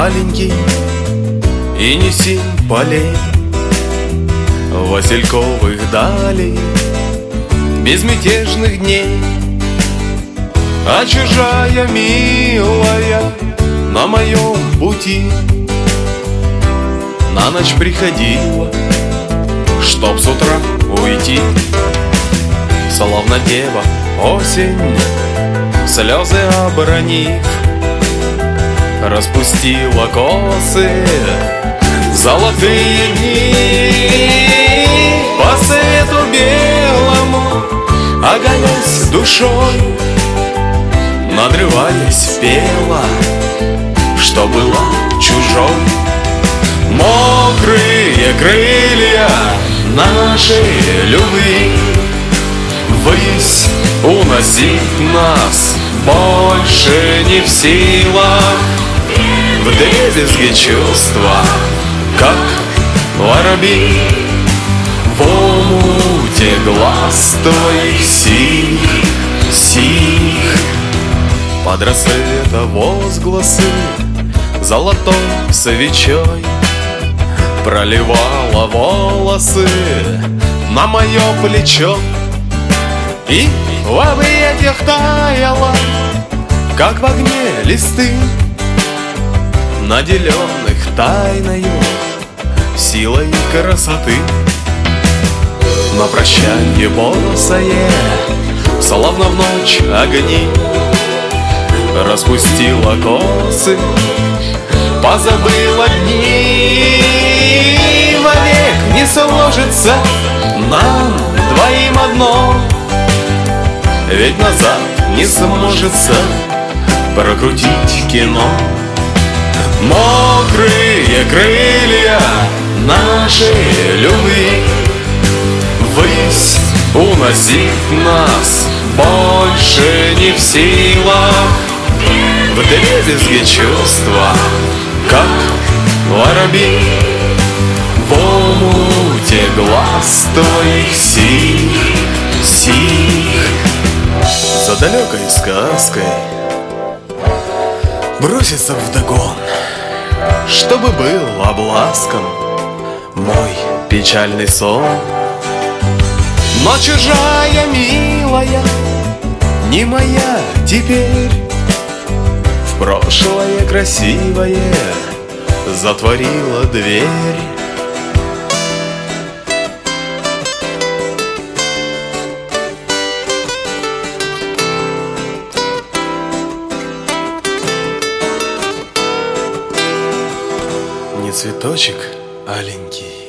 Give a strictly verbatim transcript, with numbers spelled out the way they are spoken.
маленький и не синь полей васильковых далей, безмятежных дней. А чужая милая на моем пути на ночь приходила, чтоб с утра уйти. Словно дева осень, слезы обронив, распустила косы золотые дни. По свету белому, оголясь душой, надрываясь, пела, что была чужой. Мокрые крылья нашей любви ввысь уносить нас больше не в силах. Вдребезги чувства, как воробей, в омуте глаз твоих синих, синих. Под рассвета возгласы золотой свечой проливала волосы на мое плечо и в объятиях таяла, как в огне листы, наделенных тайною силой красоты. На прощанье босое, словно в ночь огни, распустила косы, позабыла дни. Вовек не сложится нам двоим одно, ведь назад не сможется прокрутить кино. Мокрые крылья нашей любви ввысь уносить нас больше не в силах. Вдребезги чувства, как воробей, в омуте глаз твоих синих, синих. За далекой сказкой броситься вдогон, чтобы был обласкан мой печальный сон. Но чужая милая не моя теперь, в прошлое красивое затворила дверь. Не цветочек аленький,